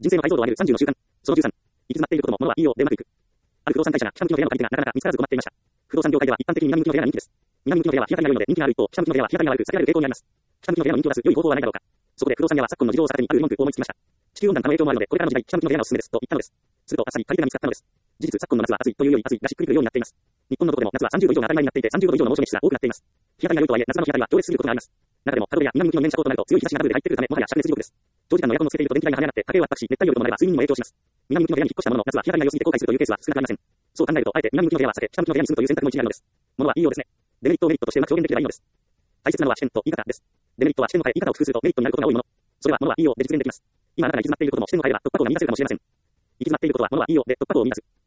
人生の解像度を上げる30の習慣。その13。行き詰まっていることも物はいいよでうまくいく。ある不動産会社が北向きの部屋の借り手がなかなか見つからず困っていました。不動産業界では一般的に南向きの部屋が人気です。南向きの部屋は日当たりが良いので人気がある一方、北向きの部屋は日当たりが悪く避けられる傾向にあります。北向きの部屋の人気を出す良い方法はないだろうか。そこで不動産屋は昨今の事情を逆手にある文句を思いつきました。地球温暖化の影響もあるので、これからの時代、北向きの部屋がおすすめですと言ったのです。すると、あっさり借り手が見つかったのです。事実、昨今の夏は暑いというより暑いがしっくりくるようになっています。日本のどこでも夏は30度以上が当たり前になっていて、30度以上の猛暑日が多くなっています。日当たりが良いとはいえ、夏場の日当たりは行列することがあります。中でも、角部屋南向きの面車高となると強い日差しがダブルで入ってくるため、もはや灼熱地獄です。長時間のエアコンをつけていると電気代が跳ね上がって家計を圧迫し、熱帯夜ともなれば睡眠にも影響します。南向きの部屋に引っ越したものの、夏は日当たりが良すぎて後悔するというケースは少なくありません。そう考えると、あえて南向きの部屋は避け、北向きの部屋に住むという選択も一理あるのです。物はいいようですね。デメリットをメリットとしてうまく表現できればいいのです。大切なのは視点と言い方です。デメリットは視点の変え、言い方を工夫するとメリットになることが多いもの。それは物はいいよで実現できます。今あなたが行き詰まっていることも視点を変えれば突破口を見出せるかもしれません。行き詰まっていることは物はいいよで突破口を見出す。